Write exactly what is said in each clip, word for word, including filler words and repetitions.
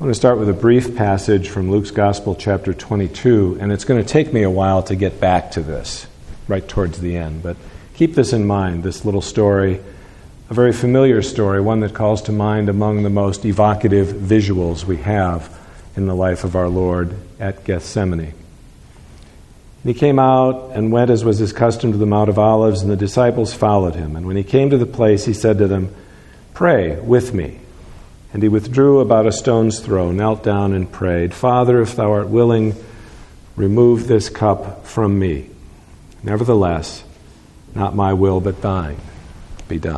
I want to start with a brief passage from Luke's Gospel, chapter twenty-two, and it's going to take me a while to get back to this, right towards the end. But keep this in mind, this little story, a very familiar story, one that calls to mind among the most evocative visuals we have in the life of our Lord at Gethsemane. And he came out and went, as was his custom, to the Mount of Olives, and the disciples followed him. And when he came to the place, he said to them, "Pray with me." And he withdrew about a stone's throw, knelt down and prayed, "Father, if thou art willing, remove this cup from me. Nevertheless, not my will but thine be done."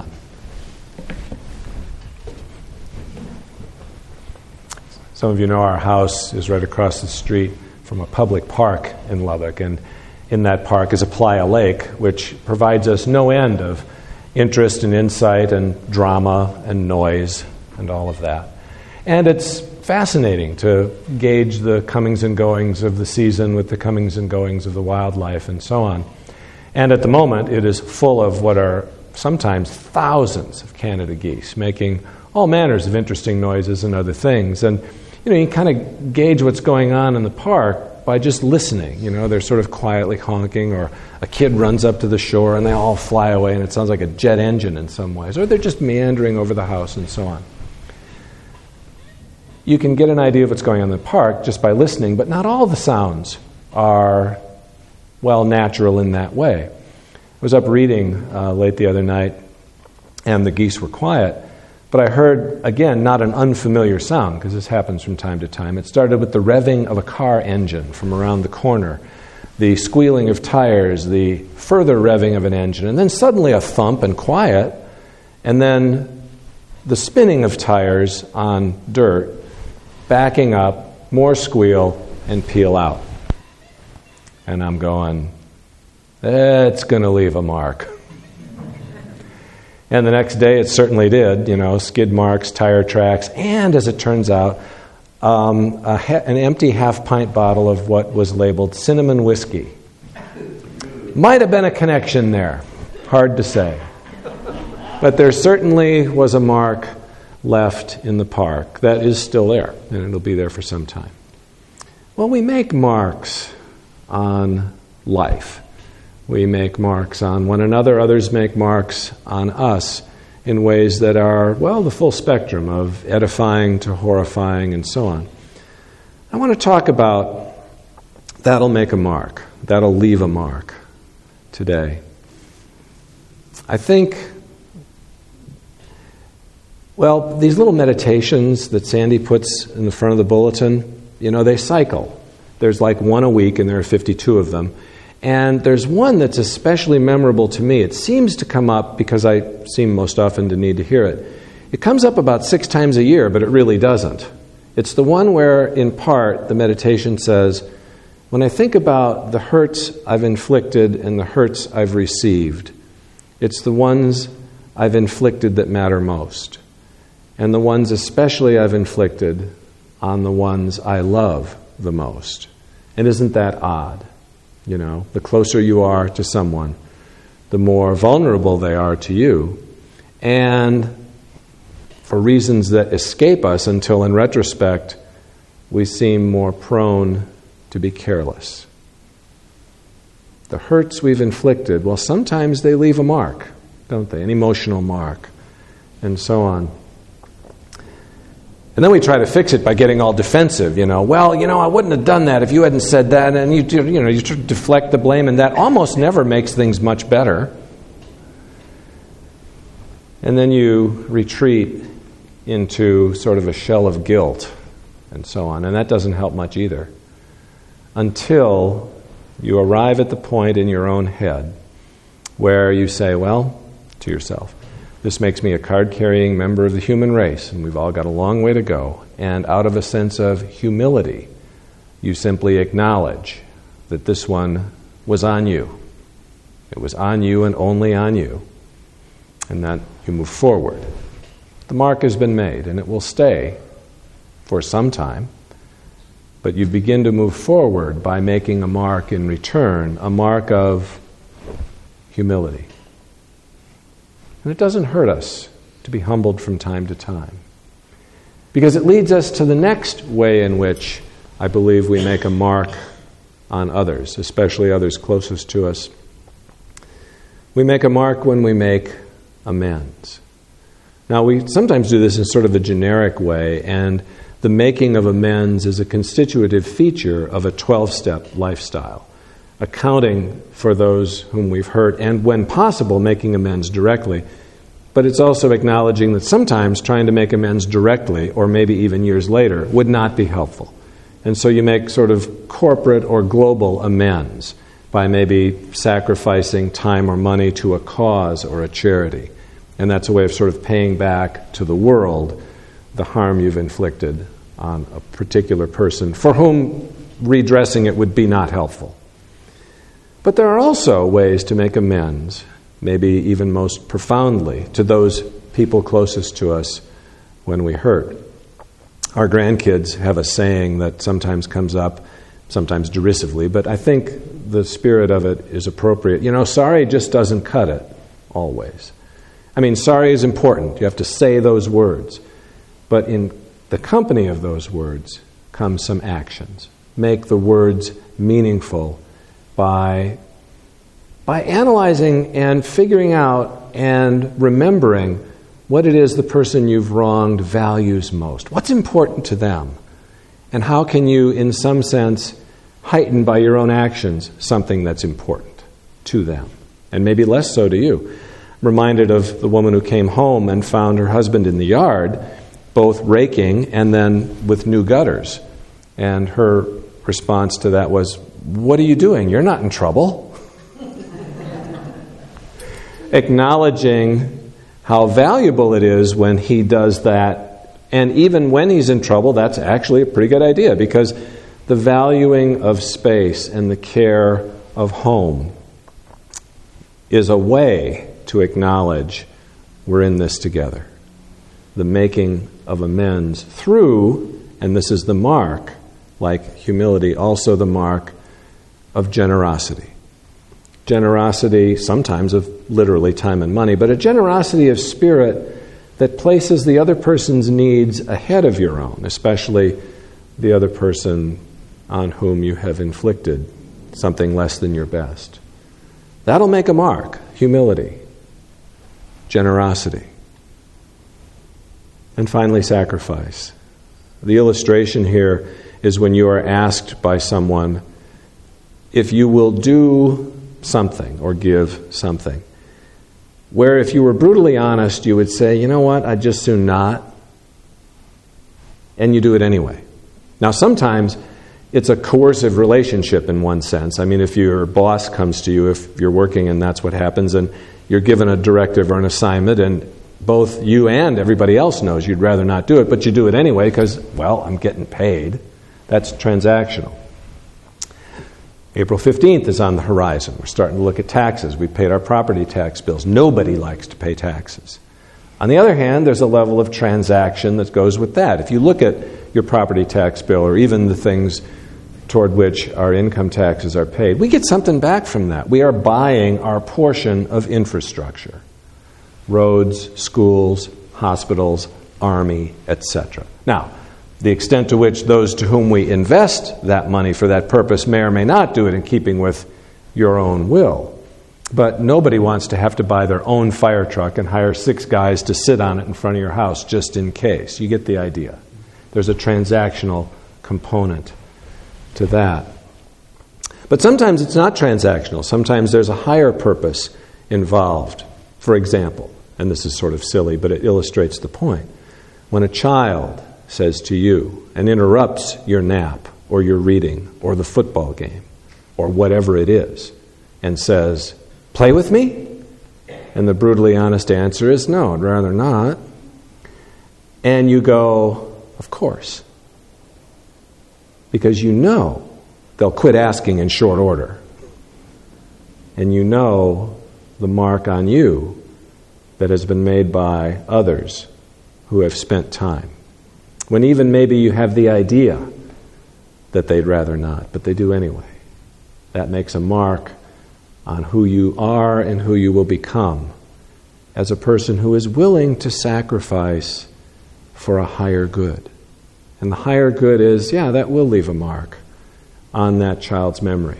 Some of you know our house is right across the street from a public park in Lubbock, and in that park is a playa lake, which provides us no end of interest and insight and drama and noise and all of that. And it's fascinating to gauge the comings and goings of the season with the comings and goings of the wildlife and so on. And at the moment, it is full of what are sometimes thousands of Canada geese, making all manners of interesting noises and other things. And you know, you kind of gauge what's going on in the park by just listening. You know, they're sort of quietly honking, or a kid runs up to the shore and they all fly away and it sounds like a jet engine in some ways, or they're just meandering over the house and so on. You can get an idea of what's going on in the park just by listening, but not all the sounds are, well, natural in that way. I was up reading uh, late the other night, and the geese were quiet, but I heard, again, not an unfamiliar sound, because this happens from time to time. It started with the revving of a car engine from around the corner, the squealing of tires, the further revving of an engine, and then suddenly a thump and quiet, and then the spinning of tires on dirt, backing up, more squeal, and peel out. And I'm going, it's going to leave a mark. And the next day it certainly did, you know, skid marks, tire tracks, and as it turns out, um, a ha- an empty half-pint bottle of what was labeled cinnamon whiskey. Might have been a connection there, hard to say. But there certainly was a mark left in the park that is still there, and it'll be there for some time. Well, we make marks on life. We make marks on one another. Others make marks on us in ways that are, well, the full spectrum of edifying to horrifying and so on. I want to talk about that'll make a mark, that'll leave a mark today. I think Well, these little meditations that Sandy puts in the front of the bulletin, you know, they cycle. There's like one a week, and there are fifty-two of them. And there's one that's especially memorable to me. It seems to come up because I seem most often to need to hear it. It comes up about six times a year, but it really doesn't. It's the one where, in part, the meditation says, when I think about the hurts I've inflicted and the hurts I've received, it's the ones I've inflicted that matter most. And the ones especially I've inflicted on the ones I love the most. And isn't that odd? You know, the closer you are to someone, the more vulnerable they are to you. And for reasons that escape us until in retrospect, we seem more prone to be careless. The hurts we've inflicted, well, sometimes they leave a mark, don't they? An emotional mark, and so on. And then we try to fix it by getting all defensive, you know. Well, you know, I wouldn't have done that if you hadn't said that. And you, you know, you try to deflect the blame, and that almost never makes things much better. And then you retreat into sort of a shell of guilt and so on. And that doesn't help much either. Until you arrive at the point in your own head where you say, well, to yourself, this makes me a card-carrying member of the human race, and we've all got a long way to go. And out of a sense of humility, you simply acknowledge that this one was on you. It was on you and only on you. And that you move forward. The mark has been made, and it will stay for some time. But you begin to move forward by making a mark in return, a mark of humility. And it doesn't hurt us to be humbled from time to time. Because it leads us to the next way in which I believe we make a mark on others, especially others closest to us. We make a mark when we make amends. Now, we sometimes do this in sort of a generic way, and the making of amends is a constitutive feature of a twelve-step lifestyle, accounting for those whom we've hurt and, when possible, making amends directly. But it's also acknowledging that sometimes trying to make amends directly, or maybe even years later, would not be helpful. And so you make sort of corporate or global amends by maybe sacrificing time or money to a cause or a charity. And that's a way of sort of paying back to the world the harm you've inflicted on a particular person for whom redressing it would be not helpful. But there are also ways to make amends, maybe even most profoundly, to those people closest to us when we hurt. Our grandkids have a saying that sometimes comes up, sometimes derisively, but I think the spirit of it is appropriate. You know, sorry just doesn't cut it, always. I mean, sorry is important. You have to say those words. But in the company of those words come some actions. Make the words meaningful by, by analyzing and figuring out and remembering what it is the person you've wronged values most. What's important to them? And how can you, in some sense, heighten by your own actions something that's important to them? And maybe less so to you. Reminded of the woman who came home and found her husband in the yard, both raking and then with new gutters. And her response to that was, "What are you doing? You're not in trouble." Acknowledging how valuable it is when he does that, and even when he's in trouble, that's actually a pretty good idea, because the valuing of space and the care of home is a way to acknowledge we're in this together. The making of amends through, and this is the mark, like humility, also the mark of generosity. Generosity, sometimes of literally time and money, but a generosity of spirit that places the other person's needs ahead of your own, especially the other person on whom you have inflicted something less than your best. That'll make a mark. Humility. Generosity. And finally, sacrifice. The illustration here is when you are asked by someone if you will do something or give something, where if you were brutally honest, you would say, you know what, I'd just soon not, and you do it anyway. Now, sometimes it's a coercive relationship in one sense. I mean, if your boss comes to you, if you're working and that's what happens, and you're given a directive or an assignment, and both you and everybody else knows you'd rather not do it, but you do it anyway because, well, I'm getting paid. That's transactional. April fifteenth is on the horizon. We're starting to look at taxes. We paid our property tax bills. Nobody likes to pay taxes. On the other hand, there's a level of transaction that goes with that. If you look at your property tax bill, or even the things toward which our income taxes are paid, we get something back from that. We are buying our portion of infrastructure. Roads, schools, hospitals, army, et cetera. Now, the extent to which those to whom we invest that money for that purpose may or may not do it in keeping with your own will. But nobody wants to have to buy their own fire truck and hire six guys to sit on it in front of your house just in case. You get the idea. There's a transactional component to that. But sometimes it's not transactional. Sometimes there's a higher purpose involved. For example, and this is sort of silly, but it illustrates the point. When a child says to you and interrupts your nap or your reading or the football game or whatever it is and says, "Play with me?" And the brutally honest answer is, "No, I'd rather not." And you go, "Of course." Because you know they'll quit asking in short order. And you know the mark on you that has been made by others who have spent time. When even maybe you have the idea that they'd rather not, but they do anyway. That makes a mark on who you are and who you will become as a person who is willing to sacrifice for a higher good. And the higher good is, yeah, that will leave a mark on that child's memory.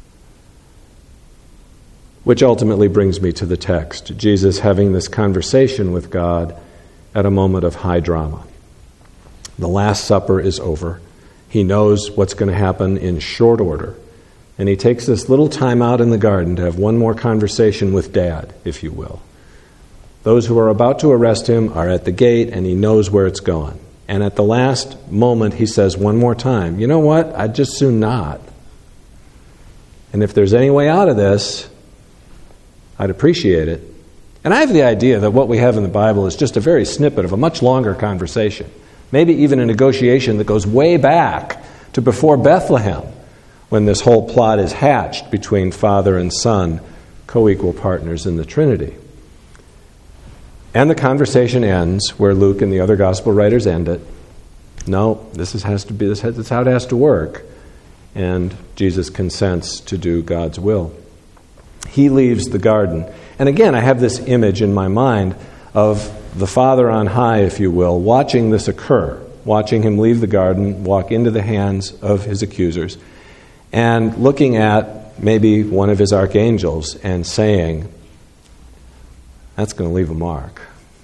Which ultimately brings me to the text. Jesus having this conversation with God at a moment of high drama. The Last Supper is over. He knows what's going to happen in short order. And he takes this little time out in the garden to have one more conversation with Dad, if you will. Those who are about to arrest him are at the gate, and he knows where it's going. And at the last moment, he says one more time, you know what? I'd just soon not. And if there's any way out of this, I'd appreciate it. And I have the idea that what we have in the Bible is just a very snippet of a much longer conversation. Maybe even a negotiation that goes way back to before Bethlehem, when this whole plot is hatched between Father and Son, co-equal partners in the Trinity. And the conversation ends where Luke and the other gospel writers end it. No, this is, has to be, this is how it has to work. And Jesus consents to do God's will. He leaves the garden. And again, I have this image in my mind of the Father on high, if you will, watching this occur, watching him leave the garden, walk into the hands of his accusers, and looking at maybe one of his archangels and saying, that's going to leave a mark.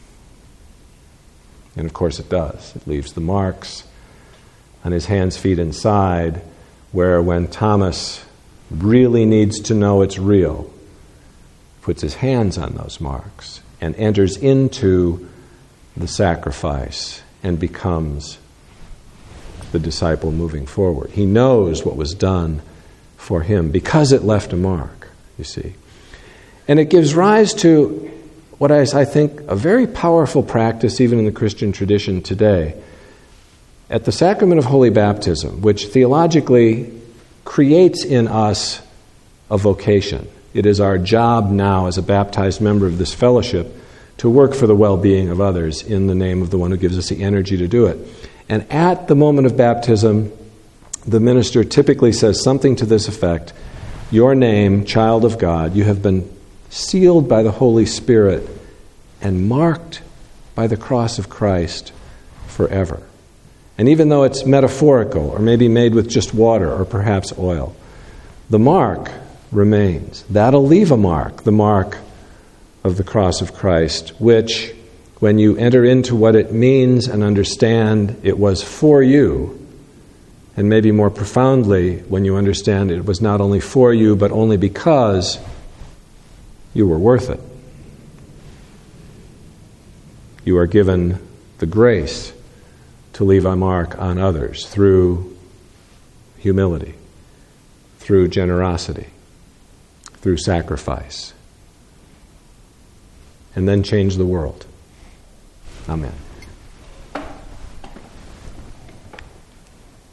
And of course it does. It leaves the marks on his hands, feet, and side, where when Thomas really needs to know it's real, puts his hands on those marks and enters into the sacrifice and becomes the disciple moving forward. He knows what was done for him because it left a mark, you see. And it gives rise to what is, I think, a very powerful practice even in the Christian tradition today. At the sacrament of holy baptism, which theologically creates in us a vocation. It is our job now as a baptized member of this fellowship to work for the well-being of others in the name of the one who gives us the energy to do it. And at the moment of baptism, the minister typically says something to this effect, your name, child of God, you have been sealed by the Holy Spirit and marked by the cross of Christ forever. And even though it's metaphorical or maybe made with just water or perhaps oil, the mark remains. That'll leave a mark, the mark of the cross of Christ, which, when you enter into what it means and understand it was for you, and maybe more profoundly, when you understand it was not only for you, but only because you were worth it. You are given the grace to leave a mark on others through humility, through generosity, through sacrifice, and then change the world. Amen.